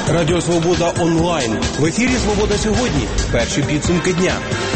Радіо Свобода онлайн. В ефірі «Свобода сьогодні». Перші підсумки дня.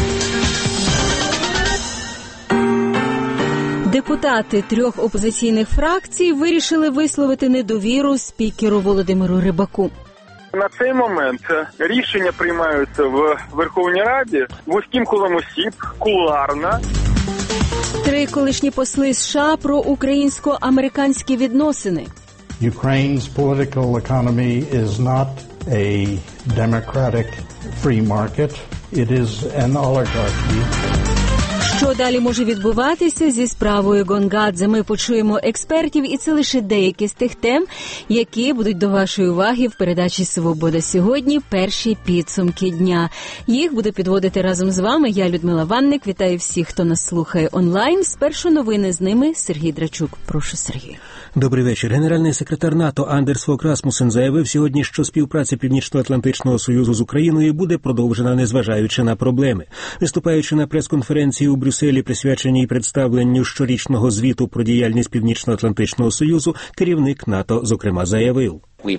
Депутати 3 опозиційних фракцій вирішили висловити недовіру спікеру Володимиру Рибаку. На цей момент рішення приймаються в Верховній Раді вузьким колом осіб, кулуарно. 3 колишні посли США про українсько-американські відносини. Ukraine's political economy is not a democratic free market. It is an oligarchy. Що далі може відбуватися зі справою Гонгадзе? Ми почуємо експертів, і це лише деякі з тих тем, які будуть до вашої уваги в передачі «Свобода сьогодні». Перші підсумки дня. Їх буду підводити разом з вами. Я, Людмила Ванник. Вітаю всіх, хто нас слухає онлайн. Спершу новини, з ними Сергій Драчук. Прошу, Сергій. Добрий вечір. Генеральний секретар НАТО Андерс Фог Расмусен заявив сьогодні, що співпраця Північно-Атлантичного Союзу з Україною буде продовжена, незважаючи на проблеми. Виступаючи на прес-конференції у Брюсселі, присвяченій представленню щорічного звіту про діяльність Північно-Атлантичного Союзу, керівник НАТО, зокрема, заявив: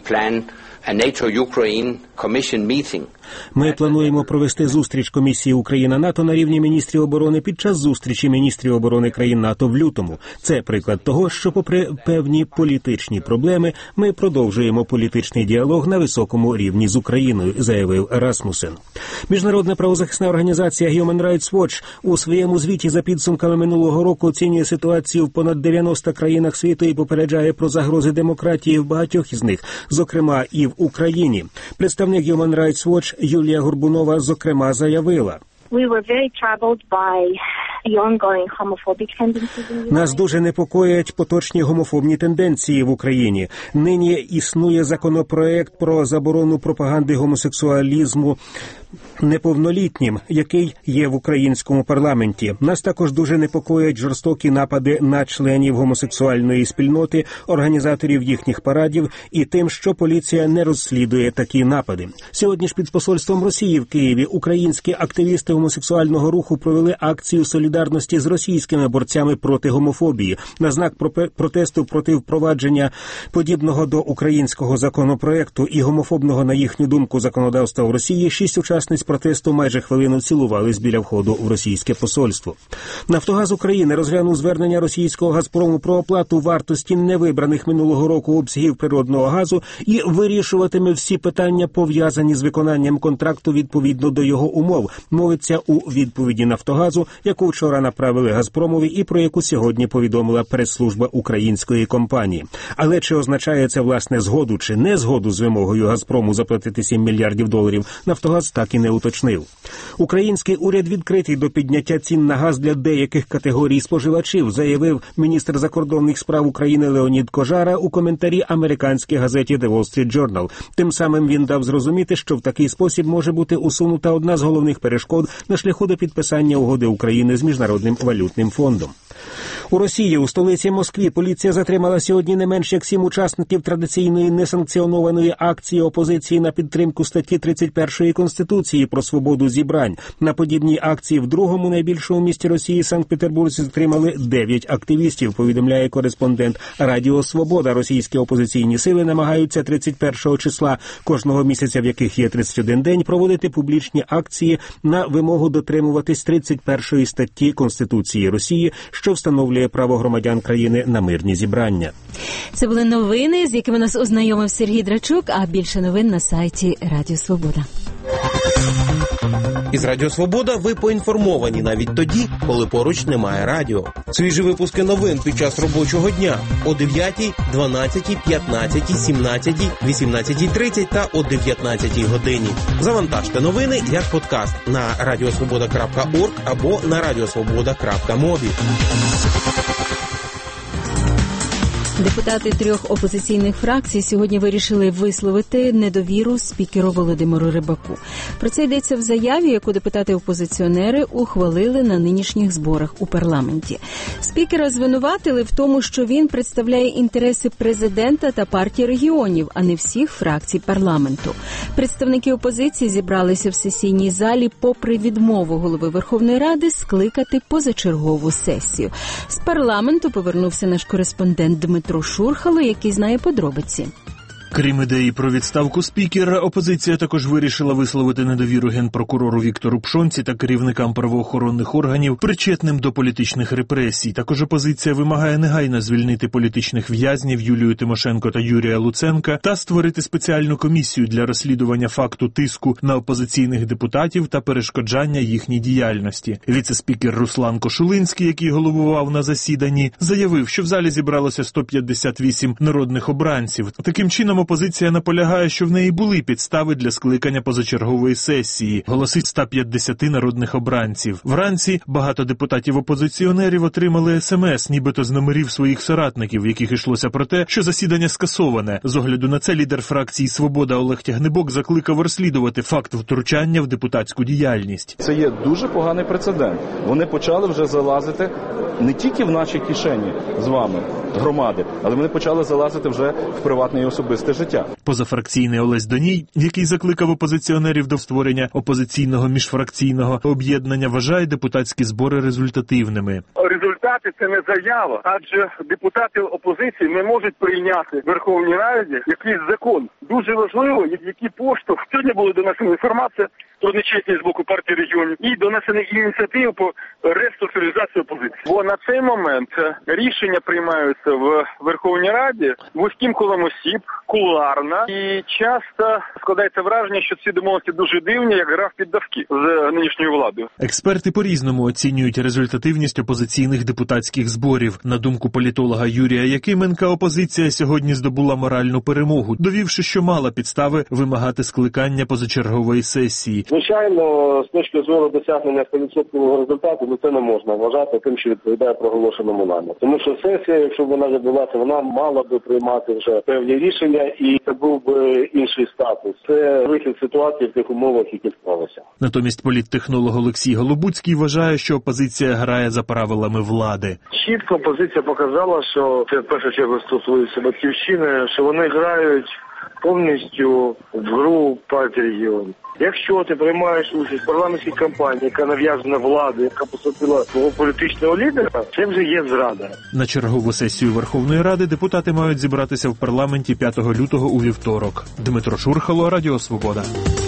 Ми плануємо провести зустріч комісії Україна-НАТО на рівні міністрів оборони під час зустрічі міністрів оборони країн НАТО в лютому. Це приклад того, що попри певні політичні проблеми, ми продовжуємо політичний діалог на високому рівні з Україною, заявив Расмусен. Міжнародна правозахисна організація Human Rights Watch у своєму звіті за підсумками минулого року оцінює ситуацію в понад 90 країнах світу і попереджає про загрози демократії в багатьох із них, зокрема і в Україні. Представник Human Rights Watch Юлія Горбунова, зокрема, заявила: Нас дуже непокоять поточні гомофобні тенденції в Україні. Нині існує законопроект про заборону пропаганди гомосексуалізму неповнолітнім, який є в українському парламенті. Нас також дуже непокоять жорстокі напади на членів гомосексуальної спільноти, організаторів їхніх парадів і тим, що поліція не розслідує такі напади. Сьогодні ж під посольством Росії в Києві українські активісти гомосексуального руху провели акцію солідарності з російськими борцями проти гомофобії. На знак протесту проти впровадження подібного до українського законопроекту і гомофобного, на їхню думку, законодавства в Росії 6 учасниць протесту майже хвилину цілувались біля входу в російське посольство. «Нафтогаз України» розглянув звернення російського «Газпрому» про оплату вартості невибраних минулого року обсягів природного газу і вирішуватиме всі питання, пов'язані з виконанням контракту відповідно до його умов, мовиться у відповіді «Нафтогазу», яку вчора направили «Газпромові» і про яку сьогодні повідомила прес-служба української компанії. Але чи означає це, власне, згоду чи не згоду з вимогою «Газпрому» заплатити $7 мільярдів, «Нафтогаз» так і не уточнив. Український уряд відкритий до підняття цін на газ для деяких категорій споживачів, заявив міністр закордонних справ України Леонід Кожара у коментарі американській газеті The Wall Street Journal. Тим самим він дав зрозуміти, що в такий спосіб може бути усунута одна з головних перешкод на шляху до підписання угоди України з Міжнародним валютним фондом. У Росії, у столиці Москві, поліція затримала сьогодні не менш як 7 учасників традиційної несанкціонованої акції опозиції на підтримку статті 31 Конституції про свободу зібрань. На подібній акції в другому найбільшому місті Росії, Санкт-Петербурзі, затримали 9 активістів, повідомляє кореспондент Радіо Свобода. Російські опозиційні сили намагаються 31 числа кожного місяця, в яких є 31 день, проводити публічні акції на вимогу дотримуватись 31 статті Конституції Росії, що встановлює право громадян країни на мирні зібрання. Це були новини, з якими нас ознайомив Сергій Драчук, а більше новин на сайті Радіо Свобода. Із Радіо Свобода ви поінформовані навіть тоді, коли поруч немає радіо. Свіжі випуски новин під час робочого дня о 9, 12, 15, 17, 18:30 та о 19 годині. Завантажте новини як подкаст на radiosvoboda.org або на radiosvoboda.mobi. Депутати 3 опозиційних фракцій сьогодні вирішили висловити недовіру спікеру Володимиру Рибаку. Про це йдеться в заяві, яку депутати-опозиціонери ухвалили на нинішніх зборах у парламенті. Спікера звинуватили в тому, що він представляє інтереси президента та партії регіонів, а не всіх фракцій парламенту. Представники опозиції зібралися в сесійній залі попри відмову голови Верховної Ради скликати позачергову сесію. З парламенту повернувся наш кореспондент Дмитро Шурхало, який знає подробиці. Крім ідеї про відставку спікера, опозиція також вирішила висловити недовіру генпрокурору Віктору Пшонці та керівникам правоохоронних органів, причетним до політичних репресій. Також опозиція вимагає негайно звільнити політичних в'язнів Юлію Тимошенко та Юрія Луценка та створити спеціальну комісію для розслідування факту тиску на опозиційних депутатів та перешкоджання їхній діяльності. Віце-спікер Руслан Кошулинський, який головував на засіданні, заявив, що в залі зібралося 158 народних обранців. Таким чином, опозиція наполягає, що в неї були підстави для скликання позачергової сесії, голосить 150 народних обранців. Вранці багато депутатів-опозиціонерів отримали смс, нібито з номерів своїх соратників, в яких йшлося про те, що засідання скасоване. З огляду на це лідер фракції «Свобода» Олег Тягнибок закликав розслідувати факт втручання в депутатську діяльність. Це є дуже поганий прецедент. Вони почали вже залазити не тільки в наші кишені з вами, громади, але вони почали залазити вже в приватне і особисте життя. Позафракційний Олесь Доній, який закликав опозиціонерів до створення опозиційного міжфракційного об'єднання, вважає депутатські збори результативними. Результати – це не заява, адже депутати опозиції не можуть прийняти в Верховній Раді якийсь закон. Дуже важливо, який поштовх. Сьогодні була донесена інформація про нечесність з боку партії регіонів і донесені ініціативи по реструктуризації опозиції. Бо на цей момент рішення приймаються в Верховній Раді вузьким колом осіб, кулуарно, і часто складається враження, що ці домовленості дуже дивні, як гра в піддавки з нинішньою владою. Експерти по-різному оцінюють результативність опозиційних депутатських зборів. На думку політолога Юрія Якименка, опозиція сьогодні здобула моральну перемогу, довівши, що мала підстави вимагати скликання позачергової сесії. Звичайно, з точки зору досягнення 100% результату, це не можна вважати тим, що відповідає проголошеному нами. Тому що сесія, якщо б вона відбулася, вона мала би приймати вже певні рішення, і це був би інший статус. Це вихід ситуації в тих умовах, які склалися. Натомість політтехнолог Олексій Голобуцький вважає, що опозиція грає за правилами влади. Чітко опозиція показала, що це в першу чергу стосується Батьківщини, що вони грають повністю в гру партії регіонів. Якщо ти приймаєш участь в парламентській кампанії, яка нав'язана владі, яка посадила свого політичного лідера, це вже є зрада. На чергову сесію Верховної Ради депутати мають зібратися в парламенті 5 лютого у вівторок. Дмитро Шурхало, Радіо Свобода.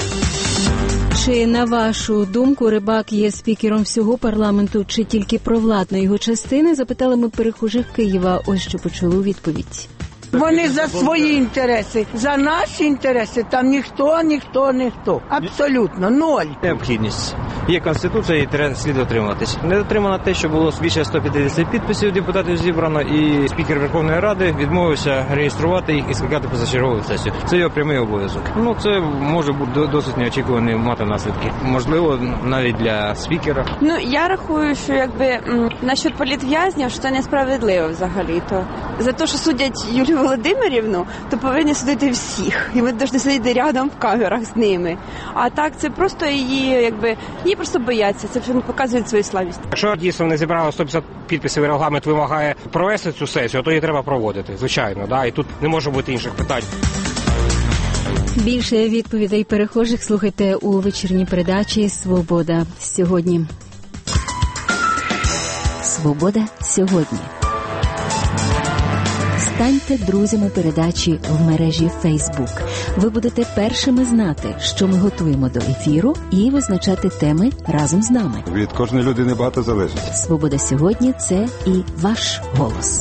Чи, на вашу думку, Рибак є спікером всього парламенту, чи тільки провладної його частини, запитали ми перехожих Києва. Ось що почули у відповідь. Вони за свої інтереси, за наші інтереси там ніхто. Абсолютно, ноль. Необхідність. Є Конституція і слід дотримуватись. Не дотримано те, що було більше 150 підписів депутатів зібрано, і спікер Верховної Ради відмовився реєструвати їх і скликати позачергову сесію. Це його прямий обов'язок. Це може бути досить неочікувані мати наслідки. Можливо, навіть для спікера. Я рахую, що насчет політв'язнів, що це несправедливо взагалі-то. За те, що судять Юлію Володимирівну, то повинні судити всіх. І ми повинні сидіти рядом в камерах з ними. А так, це просто її просто бояться. Це показує свою слабість. Якщо дійсно не зібрано 150 підписів і регламент вимагає провести цю сесію, то її треба проводити, звичайно. І тут не може бути інших питань. Більше відповідей перехожих слухайте у вечірній передачі «Свобода сьогодні». «Свобода сьогодні». Станьте друзями передачі в мережі Facebook. Ви будете першими знати, що ми готуємо до ефіру, і визначати теми разом з нами. Від кожної людини багато залежить. «Свобода сьогодні» – це і ваш голос.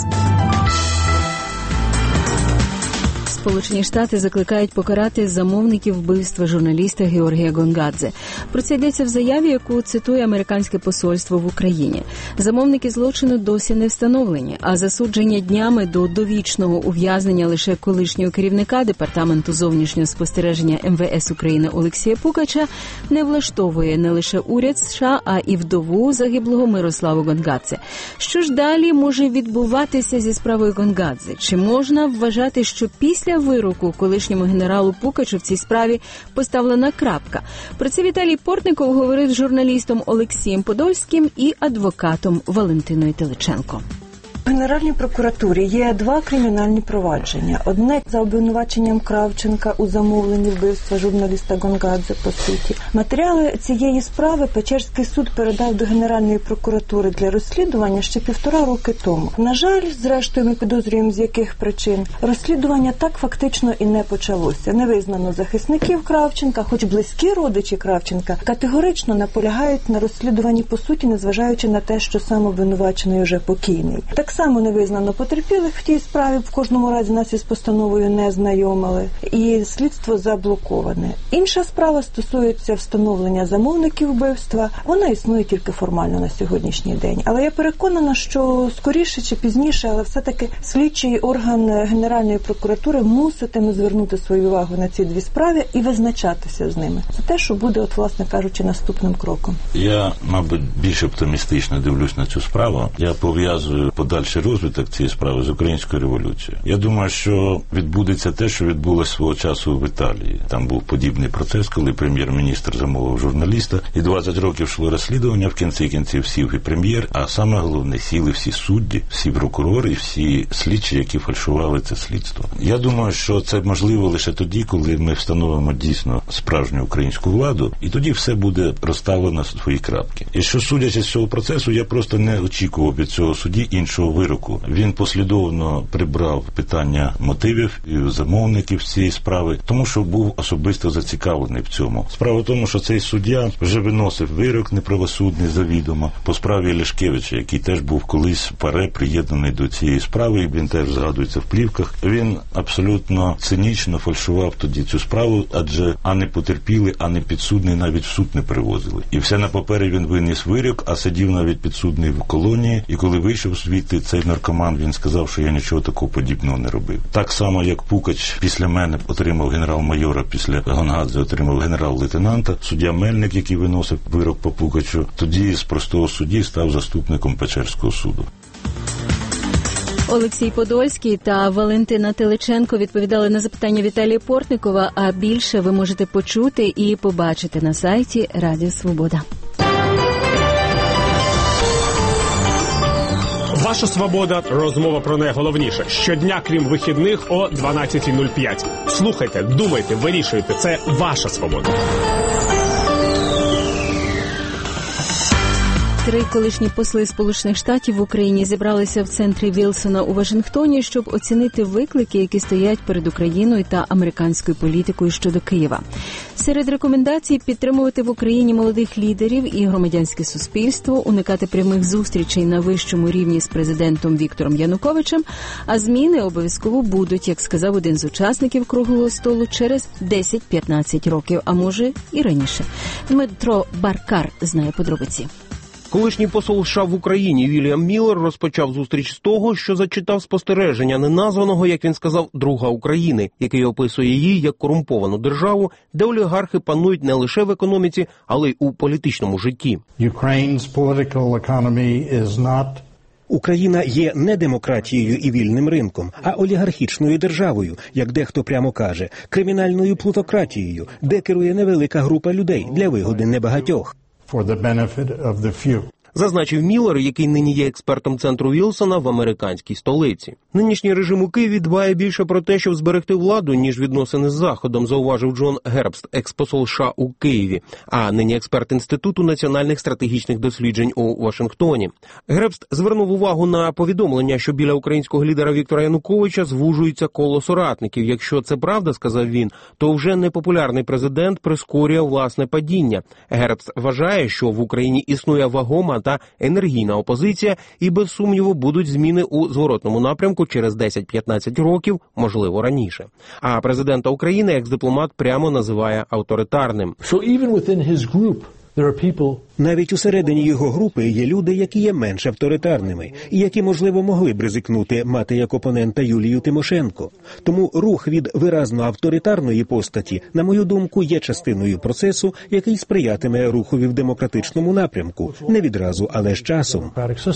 Сполучені Штати закликають покарати замовників вбивства журналіста Георгія Гонгадзе. Про це йдеться в заяві, яку цитує американське посольство в Україні. Замовники злочину досі не встановлені, а засудження днями до довічного ув'язнення лише колишнього керівника Департаменту зовнішнього спостереження МВС України Олексія Пукача не влаштовує не лише уряд США, а і вдову загиблого Мирославу Гонгадзе. Що ж далі може відбуватися зі справою Гонгадзе? Чи можна вважати, що після вироку колишньому генералу Пукачу в цій справі поставлена крапка? Про це Віталій Портников говорив з журналістом Олексієм Подольським і адвокатом Валентиною Теличенко. Генеральній прокуратурі є 2 кримінальні провадження. Одне за обвинуваченням Кравченка у замовленні вбивства журналіста Гонгадзе, по суті. Матеріали цієї справи Печерський суд передав до Генеральної прокуратури для розслідування ще 1,5 роки тому. На жаль, зрештою, ми підозрюємо, з яких причин. Розслідування так фактично і не почалося. Не визнано захисників Кравченка, хоч близькі родичі Кравченка категорично наполягають на розслідуванні по суті, незважаючи на те, що сам обвинувачений вже покійний. Так само не визнано потерпілих в тій справі, в кожному разі нас із постановою не знайомили, і слідство заблоковане. Інша справа стосується встановлення замовників вбивства. Вона існує тільки формально на сьогоднішній день. Але я переконана, що скоріше чи пізніше, але все-таки слідчий орган Генеральної прокуратури муситиме звернути свою увагу на ці 2 справи і визначатися з ними. Це те, що буде, власне кажучи, наступним кроком. Я, мабуть, більш оптимістично дивлюсь на цю справу. Я пов'язую подальший розвиток цієї справи з українською революцією. Я думаю, що відбудеться те, що відбулося свого часу в Італії. Там був подібний процес, коли прем'єр-міністр замовив журналіста, і 20 років йшло розслідування, в кінці кінців сів і прем'єр, а саме головне, сіли всі судді, всі прокурори, всі слідчі, які фальшували це слідство. Я думаю, що це можливо лише тоді, коли ми встановимо дійсно справжню українську владу, і тоді все буде розставлено на свої крапки. І що, судячи з цього процесу, я просто не очікував від цього судді іншого вироку. Він послідовно прибрав питання мотивів і замовників цієї справи, тому що був особисто зацікавлений в цьому. Справа в тому, що цей суддя вже виносив вирок неправосудний завідомо по справі Ляшкевича, який теж був колись ПАРЕ приєднаний до цієї справи, і він теж згадується в плівках. Він абсолютно цинічно фальшував тоді цю справу, адже ані потерпіли, ані підсудний навіть в суд не привозили. І все на папері він виніс вирок, а сидів навіть підсудний в колонії, і коли вийшов звідти цей наркоман, він сказав, що я нічого такого подібного не робив. Так само, як Пукач після мене отримав генерал-майора, після Гонгадзе отримав генерал-лейтенанта, суддя Мельник, який виносив вирок по Пукачу, тоді з простого судді став заступником Печерського суду. Олексій Подольський та Валентина Теличенко відповідали на запитання Віталія Портникова, а більше ви можете почути і побачити на сайті Радіо Свобода. Ваша свобода. Розмова про найголовніше. Щодня, крім вихідних, о 12:05. Слухайте, думайте, вирішуйте. Це ваша свобода. 3 колишні посли Сполучених Штатів в Україні зібралися в центрі Вілсона у Вашингтоні, щоб оцінити виклики, які стоять перед Україною та американською політикою щодо Києва. Серед рекомендацій підтримувати в Україні молодих лідерів і громадянське суспільство, уникати прямих зустрічей на вищому рівні з президентом Віктором Януковичем, а зміни обов'язково будуть, як сказав один з учасників круглого столу, через 10-15 років, а може і раніше. Дмитро Баркар знає подробиці. Колишній посол США в Україні Вільям Міллер розпочав зустріч з того, що зачитав спостереження неназваного, як він сказав, друга України, який описує її як корумповану державу, де олігархи панують не лише в економіці, але й у політичному житті. Україна є не демократією і вільним ринком, а олігархічною державою, як дехто прямо каже, кримінальною плутократією, де керує невелика група людей для вигоди небагатьох. For the benefit of the few. Зазначив Міллер, який нині є експертом центру Вілсона в американській столиці. Нинішній режим у Києві дбає більше про те, щоб зберегти владу, ніж відносини з Заходом, зауважив Джон Гербст, експосол США у Києві, а нині експерт Інституту національних стратегічних досліджень у Вашингтоні. Гербст звернув увагу на повідомлення, що біля українського лідера Віктора Януковича звужується коло соратників. Якщо це правда, сказав він, то вже непопулярний президент прискорює власне падіння. Гербст вважає, що в Україні існує вагома та енергійна опозиція, і без сумніву будуть зміни у зворотному напрямку через 10-15 років, можливо раніше. А президента України екс-дипломат прямо називає авторитарним. Навіть усередині його групи є люди, які є менш авторитарними, і які, можливо, могли б ризикнути мати як опонента Юлію Тимошенко. Тому рух від виразно авторитарної постаті, на мою думку, є частиною процесу, який сприятиме рухові в демократичному напрямку. Не відразу, але з часом.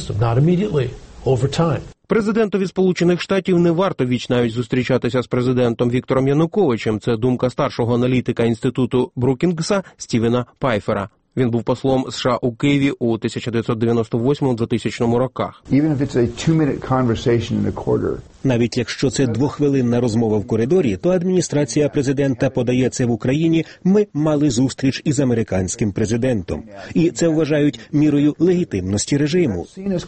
Президентові Сполучених Штатів не варто віч-навіть зустрічатися з президентом Віктором Януковичем. Це думка старшого аналітика Інституту Брукінгса Стівена Пайфера. Він був послом США у Києві у 1998-2000 роках. Навіть якщо це 2-хвилинна розмова в коридорі, то адміністрація президента подає це в Україні. Ми мали зустріч із американським президентом. І це вважають мірою легітимності режиму.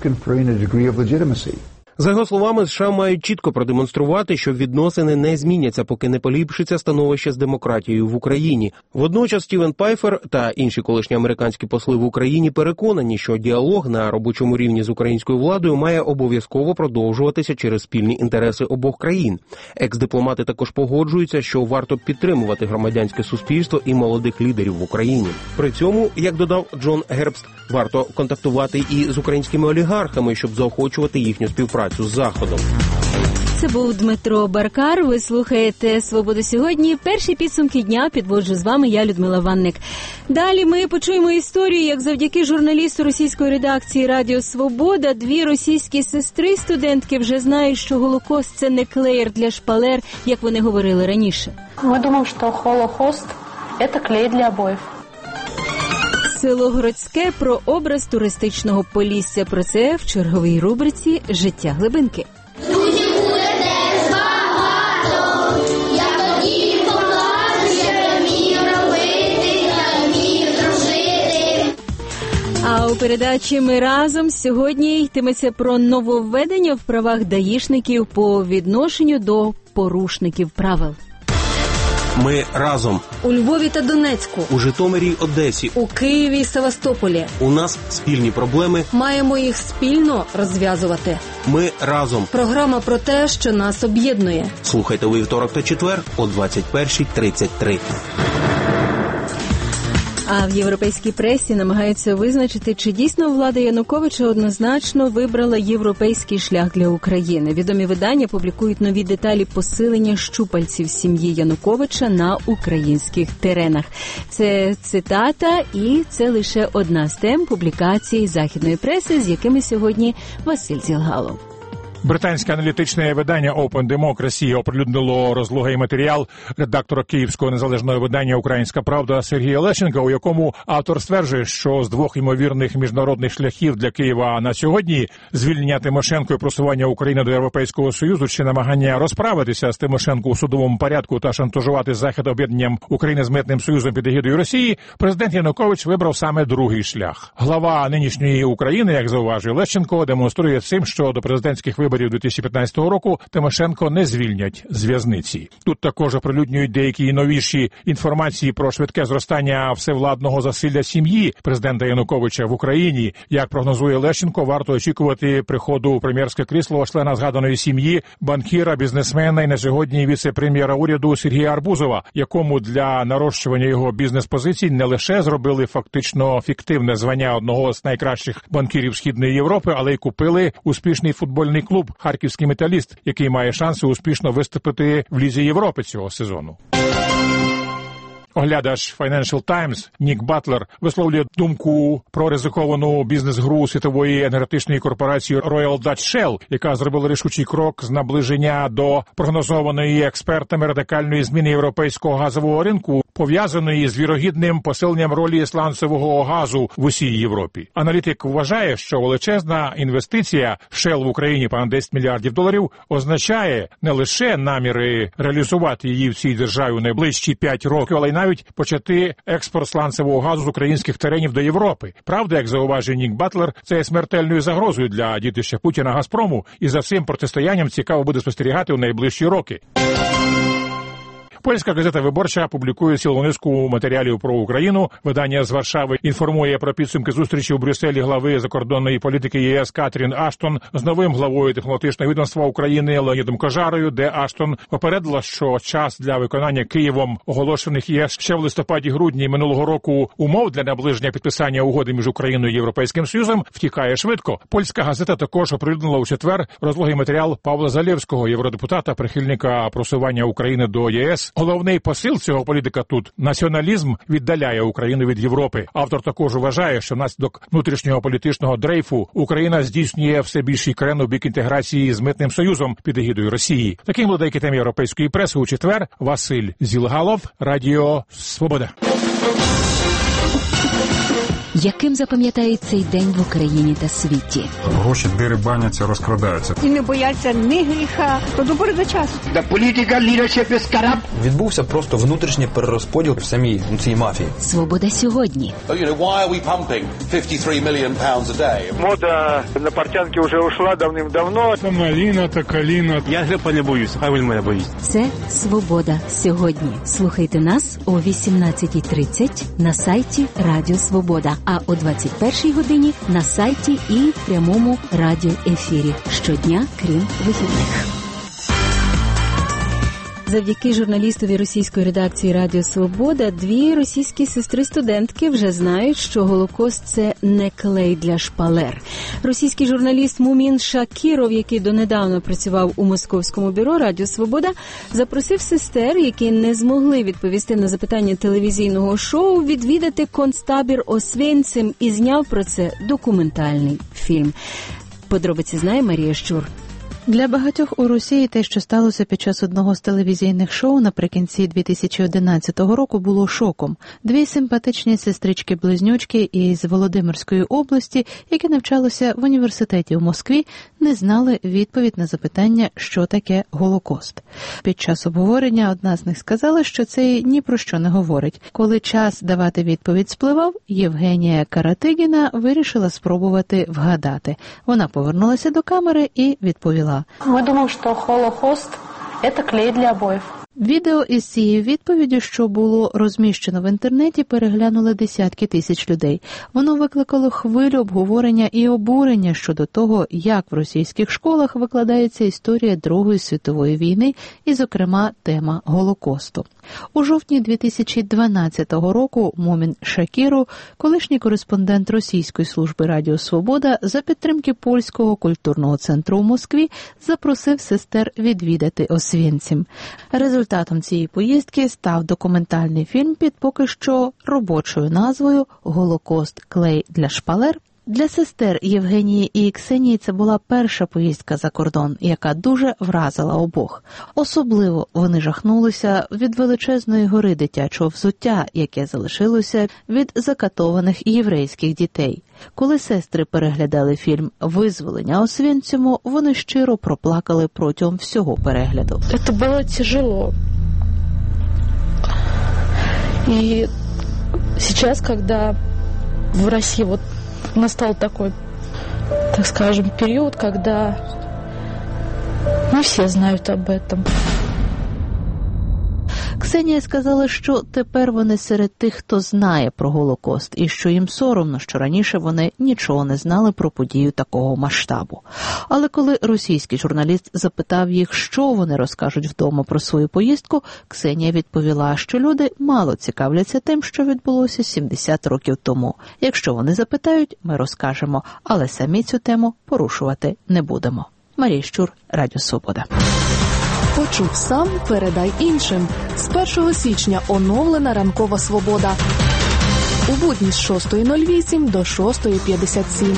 За його словами, США мають чітко продемонструвати, що відносини не зміняться, поки не поліпшиться становище з демократією в Україні. Водночас Стівен Пайфер та інші колишні американські посли в Україні переконані, що діалог на робочому рівні з українською владою має обов'язково продовжуватися через спільні інтереси обох країн. Екс-дипломати також погоджуються, що варто підтримувати громадянське суспільство і молодих лідерів в Україні. При цьому, як додав Джон Гербст, варто контактувати і з українськими олігархами, щоб заохочувати їхню співпрацю з Заходом. Це був Дмитро Баркар. Ви слухаєте «Свободу сьогодні». Перші підсумки дня підводжу з вами я, Людмила Ванник. Далі ми почуємо історію, як завдяки журналісту російської редакції Радіо Свобода 2 російські сестри-студентки вже знають, що Голокост – це не клеєр для шпалер, як вони говорили раніше. Ми думаємо, що Холокост – це клей для обоїв. Село Городське про образ туристичного Полісся. Про це в черговій рубриці «Життя глибинки». А у передачі «Ми разом» сьогодні йтиметься про нововведення в правах даїшників по відношенню до порушників правил. Ми разом. У Львові та Донецьку. У Житомирі й Одесі. У Києві і Севастополі. У нас спільні проблеми. Маємо їх спільно розв'язувати. Ми разом. Програма про те, що нас об'єднує. Слухайте у вівторок та четвер о 21:33. А в європейській пресі намагаються визначити, чи дійсно влада Януковича однозначно вибрала європейський шлях для України. Відомі видання публікують нові деталі посилення щупальців сім'ї Януковича на українських теренах. Це цитата, і це лише одна з тем публікацій західної преси, з якими сьогодні Василь Зілгалов. Британське аналітичне видання Open Democracy оприлюднило розлогий матеріал редактора київського незалежного видання «Українська правда» Сергія Лещенка, у якому автор стверджує, що з 2 ймовірних міжнародних шляхів для Києва на сьогодні – звільнення Тимошенко і просування України до Європейського Союзу чи намагання розправитися з Тимошенко у судовому порядку та шантажувати Захід об'єднанням України з митним союзом під егідою Росії, президент Янукович вибрав саме другий шлях. Глава нинішньої України, як зауважує Лещенко, демонструє цим, що до президентських виборів 2015 року Тимошенко не звільнять з в'язниці. Тут також оприлюднюють деякі новіші інформації про швидке зростання всевладного засилля сім'ї президента Януковича в Україні. Як прогнозує Лещенко, варто очікувати приходу у прем'єрське крісло члена згаданої сім'ї, банкіра, бізнесмена і на сьогодні віце-прем'єра уряду Сергія Арбузова, якому для нарощування його бізнес-позицій не лише зробили фактично фіктивне звання одного з найкращих банкірів Східної Європи, але й купили успішний футбольний клуб «Харківський металіст», який має шанси успішно виступити в Лізі Європи цього сезону. Оглядач Financial Times Нік Батлер висловлює думку про ризиковану бізнес-гру світової енергетичної корпорації Royal Dutch Shell, яка зробила рішучий крок з наближення до прогнозованої експертами радикальної зміни європейського газового ринку, пов'язаної з вірогідним посиленням ролі сланцевого газу в усій Європі. Аналітик вважає, що величезна інвестиція в Shell в Україні понад $10 мільярдів означає не лише наміри реалізувати її в цій державі у найближчі 5 років, але й навіть почати експорт сланцевого газу з українських теренів до Європи. Правда, як зауважує Нік Батлер, це є смертельною загрозою для дітища Путіна Газпрому, і за цим протистоянням цікаво буде спостерігати у найближчі роки. Польська газета «Виборча» публікує цілу низку матеріалів про Україну. Видання з Варшави інформує про підсумки зустрічі у Брюсселі глави закордонної політики ЄС Катрін Аштон з новим главою дипломатичного відомства України Леонідом Кожарою, де Аштон попередила, що час для виконання Києвом оголошених ЄС ще в листопаді-грудні минулого року умов для наближення підписання угоди між Україною і Європейським Союзом втікає швидко. Польська газета також оприлюднила у четвер розлогий матеріал Павла Залєвського, євродепутата, прихильника просування України до ЄС. Головний посил цього політика тут – націоналізм віддаляє Україну від Європи. Автор також вважає, що внаслідок внутрішнього політичного дрейфу Україна здійснює все більший крен у бік інтеграції з митним союзом під егідою Росії. Таким були деякі теми європейської преси у четвер. Василь Зілгалов, Радіо Свобода. Яким запам'ятають цей день в Україні та світі? Гроші дерибаняться, розкрадаються. І не бояться ні гріха, то до пори до часу. Відбувся просто внутрішній перерозподіл в самій цій мафії. Свобода сьогодні. Мода на портянки вже ушла давним-давно. Маліна та каліна. Я грипа не боюсь, а він мене боїться. Це «Свобода сьогодні». Слухайте нас о 18:30 на сайті Радіо Свобода, а о 21:00 годині на сайті і в прямому радіоефірі. Щодня, крім вихідних. Завдяки журналістові російської редакції Радіо Свобода, дві російські сестри-студентки вже знають, що Голокост – це не клей для шпалер. Російський журналіст Мумін Шакіров, який донедавна працював у московському бюро Радіо Свобода, запросив сестер, які не змогли відповісти на запитання телевізійного шоу, відвідати концтабір Освенцим і зняв про це документальний фільм. Подробиці знає Марія Щур. Для багатьох у Росії те, що сталося під час одного з телевізійних шоу наприкінці 2011 року, було шоком. Дві симпатичні сестрички-близнючки із Володимирської області, які навчалися в університеті у Москві, не знали відповідь на запитання, що таке Голокост. Під час обговорення одна з них сказала, що це ні про що не говорить. Коли час давати відповідь спливав, Євгенія Каратигіна вирішила спробувати вгадати. Вона повернулася до камери і відповіла: Мы думаем, что Холокост – это клей для обоев. Відео із цією відповіддю, що було розміщено в інтернеті, переглянули десятки тисяч людей. Воно викликало хвилю обговорення і обурення щодо того, як в російських школах викладається історія Другої світової війни і, зокрема, тема Голокосту. У жовтні 2012 року Мумін Шакіров, колишній кореспондент Російської служби Радіо Свобода, за підтримки Польського культурного центру у Москві, запросив сестер відвідати Освенцим. Результатом цієї поїздки став документальний фільм під поки що робочою назвою «Голокост. Клей для шпалер». Для сестер Євгенії і Ксенії це була перша поїздка за кордон, яка дуже вразила обох. Особливо вони жахнулися від величезної гори дитячого взуття, яке залишилося від закатованих єврейських дітей. Коли сестри переглядали фільм «Визволення Освенциму», вони щиро проплакали протягом всього перегляду. Это было тяжело. И сейчас, когда в России настал такой, так скажем, период, когда не все знают об этом. Ксенія сказала, що тепер вони серед тих, хто знає про Голокост, і що їм соромно, що раніше вони нічого не знали про подію такого масштабу. Але коли російський журналіст запитав їх, що вони розкажуть вдома про свою поїздку, Ксенія відповіла, що люди мало цікавляться тим, що відбулося 70 років тому. Якщо вони запитають, ми розкажемо, але самі цю тему порушувати не будемо. Марія Щур, Радіо Свобода. Почув сам, передай іншим. З 1 січня оновлена ранкова «Свобода». У будні з 6:08 до 6:57.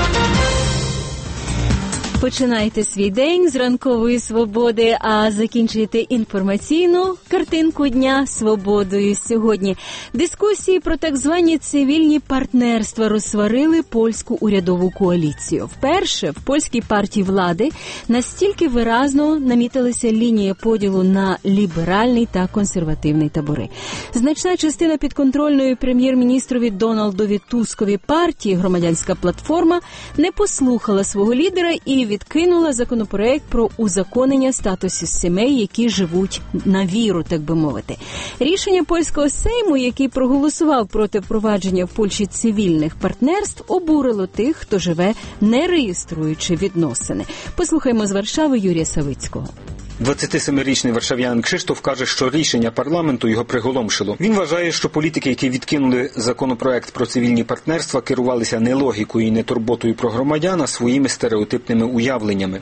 Починайте свій день з ранкової свободи, а закінчуєте інформаційну картинку дня свободою. Сьогодні дискусії про так звані цивільні партнерства розсварили польську урядову коаліцію. Вперше в польській партії влади настільки виразно намітилася лінія поділу на ліберальний та консервативний табори. Значна частина підконтрольної прем'єр-міністрові Дональдові Тускові партії «Громадянська платформа» не послухала свого лідера і відкинула законопроект про узаконення статусу сімей, які живуть на віру, так би мовити. Рішення польського Сейму, який проголосував проти впровадження в Польщі цивільних партнерств, обурило тих, хто живе, не реєструючи відносини. Послухаймо з Варшави Юрія Савицького. 27-річний варшав'янин Кшиштоф каже, що рішення парламенту його приголомшило. Він вважає, що політики, які відкинули законопроект про цивільні партнерства, керувалися не логікою і не турботою про громадян, а своїми стереотипними уявленнями.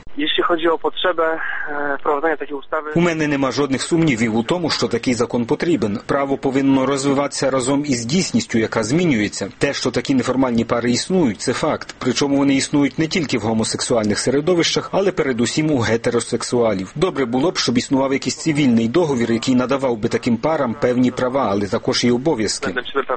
У мене нема жодних сумнівів у тому, що такий закон потрібен. Право повинно розвиватися разом із дійсністю, яка змінюється. Те, що такі неформальні пари існують, це факт. Причому вони існують не тільки в гомосексуальних середовищах, але передусім у гетеросексуалів. Добре було б, щоб існував якийсь цивільний договір, який надавав би таким парам певні права, але також і обов'язки.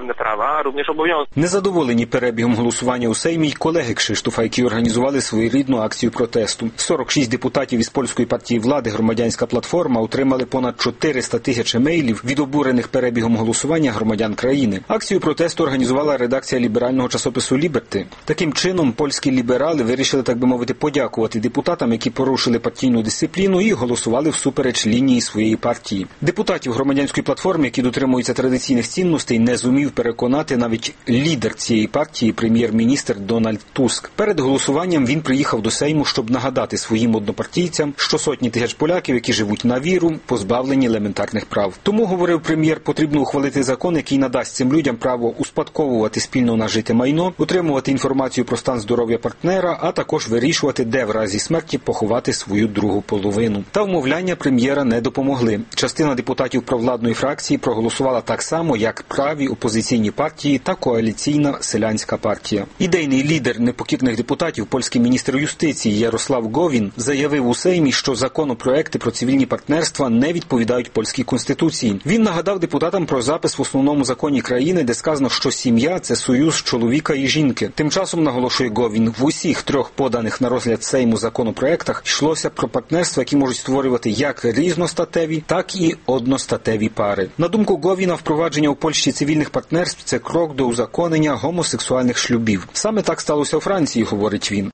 Незадоволені перебігом голосування у Сеймі й колеги Кшиштофа, які організували своєрідну акцію протесту. 46 депутатів із польської партії влади «Громадянська платформа» отримали понад 400 тисяч емейлів від обурених перебігом голосування громадян країни. Акцію протесту організувала редакція ліберального часопису «Ліберти». Таким чином, польські ліберали вирішили, так би мовити, подякувати депутатам, які порушили партійну дисципліну і голосували всупереч лінії своєї партії. Депутатів громадянської платформи, які дотримуються традиційних цінностей, не зумів переконати навіть лідер цієї партії, прем'єр-міністр Дональд Туск. Перед голосуванням він приїхав до Сейму, щоб нагадати своїм однопартійцям, що сотні тисяч поляків, які живуть на віру, позбавлені елементарних прав. Тому, говорив прем'єр, потрібно ухвалити закон, який надасть цим людям право успадковувати спільно нажите майно, отримувати інформацію про стан здоров'я партнера, а також вирішувати, де в разі смерті поховати свою другу половину. Та вмовляння прем'єра не допомогли. Частина депутатів провладної фракції проголосувала так само, як праві опозиційні партії та коаліційна селянська партія. Ідейний лідер непокірних депутатів, польський міністр юстиції Ярослав Говін, заявив у Сеймі, що законопроекти про цивільні партнерства не відповідають польській конституції. Він нагадав депутатам про запис в основному законі країни, де сказано, що сім'я – це союз чоловіка і жінки. Тим часом, наголошує Говін, в усіх трьох поданих на розгляд Сейму законопроектах йшлося про партнерства, які можуть створювати як різностатеві, так і одностатеві пари. На думку Говіна, впровадження у Польщі цивільних партнерств – це крок до узаконення гомосексуальних шлюбів. Саме так сталося у Франції, говорить він.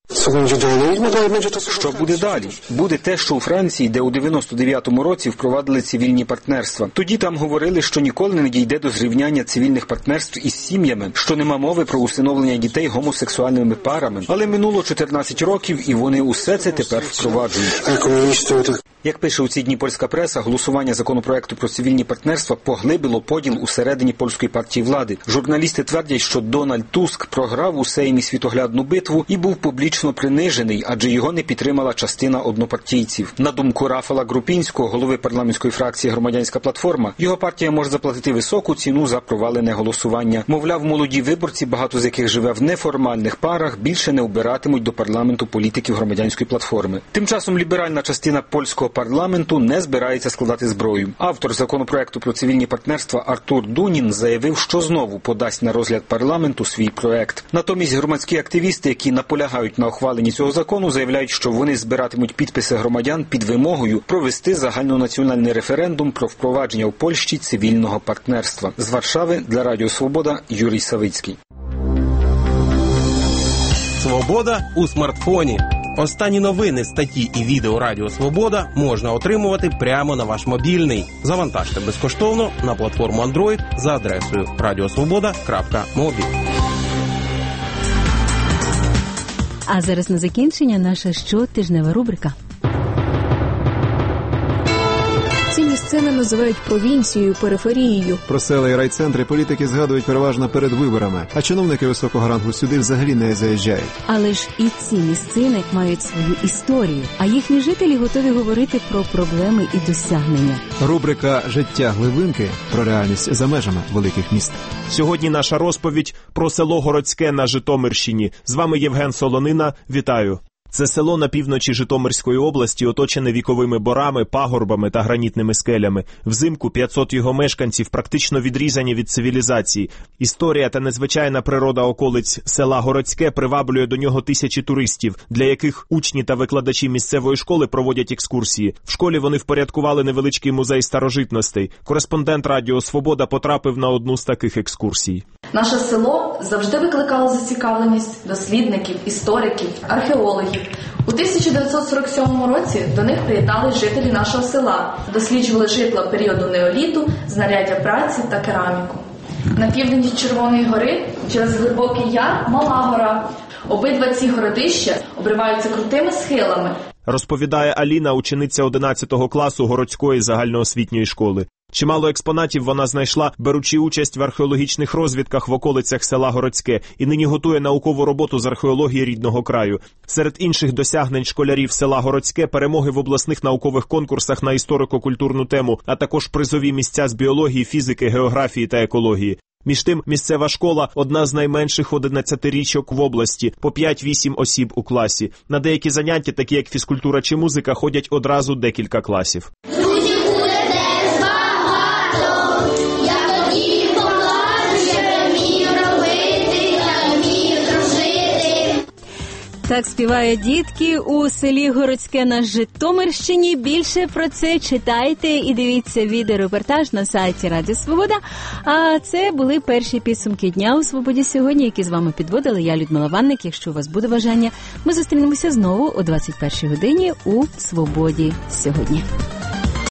Що буде далі? Буде те, що у Франції, де у 99-му році впровадили цивільні партнерства. Тоді там говорили, що ніколи не дійде до зрівняння цивільних партнерств із сім'ями, що нема мови про усиновлення дітей гомосексуальними парами. Але минуло 14 років, і вони усе це тепер впроваджують. Як пише у ці дні польська преса, голосування законопроекту про цивільні партнерства поглибило поділ усередині польської партії влади. Журналісти твердять, що Дональд Туск програв у Сеймі світоглядну битву і був публічно принижений, адже його не підтримала частина однопартійців. На думку Рафала Групінського, голови парламентської фракції «Громадянська платформа», його партія може заплатити високу ціну за провалене голосування. Мовляв, молоді виборці, багато з яких живе в неформальних парах, більше не обиратимуть до парламенту політиків «Громадянської платформи». Тим часом ліберальна частина польського парламенту не збирається складати зброю. Автор законопроекту про цивільні партнерства Артур Дунін заявив, що знову подасть на розгляд парламенту свій проект. Натомість громадські активісти, які наполягають на ухваленні цього закону, заявляють, що вони збиратимуть підписи громадян під вимогою провести загальнонаціональний референдум про впровадження у Польщі цивільного партнерства. З Варшави для Радіо Свобода Юрій Савицький. Свобода у смартфоні. Останні новини, статті і відео Радіо Свобода можна отримувати прямо на ваш мобільний. Завантажте безкоштовно на платформу Android за адресою radiosvoboda.mobi. А зараз на закінчення наша щотижнева рубрика. Ці місцини називають провінцією, периферією. Про села і райцентри політики згадують переважно перед виборами, а чиновники високого рангу сюди взагалі не заїжджають. Але ж і ці місцини мають свою історію, а їхні жителі готові говорити про проблеми і досягнення. Рубрика «Життя глибинки» про реальність за межами великих міст. Сьогодні наша розповідь про село Городське на Житомирщині. З вами Євген Солонина. Вітаю. Це село на півночі Житомирської області, оточене віковими борами, пагорбами та гранітними скелями. Взимку 500 його мешканців практично відрізані від цивілізації. Історія та незвичайна природа околиць села Городське приваблює до нього тисячі туристів, для яких учні та викладачі місцевої школи проводять екскурсії. В школі вони впорядкували невеличкий музей старожитностей. Кореспондент Радіо Свобода потрапив на одну з таких екскурсій. Наше село завжди викликало зацікавленість дослідників, істориків, археологів. У 1947 році до них приєднались жителі нашого села, досліджували житла періоду неоліту, знаряддя праці та кераміку. На півдні Червоної гори через Глибокий Яр – Мала гора. Обидва ці городища обриваються крутими схилами. Розповідає Аліна, учениця 11 класу Городської загальноосвітньої школи. Чимало експонатів вона знайшла, беручи участь в археологічних розвідках в околицях села Городське, і нині готує наукову роботу з археології рідного краю. Серед інших досягнень школярів села Городське – перемоги в обласних наукових конкурсах на історико-культурну тему, а також призові місця з біології, фізики, географії та екології. Між тим, місцева школа – одна з найменших 11-річок в області, по 5-8 осіб у класі. На деякі заняття, такі як фізкультура чи музика, ходять одразу декілька класів. Так співають дітки у селі Городське на Житомирщині. Більше про це читайте і дивіться відеорепортаж на сайті Радіо Свобода. А це були перші підсумки дня у Свободі сьогодні, які з вами підводила я, Людмила Ванник. Якщо у вас буде бажання, ми зустрінемося знову о 21-й годині у Свободі сьогодні.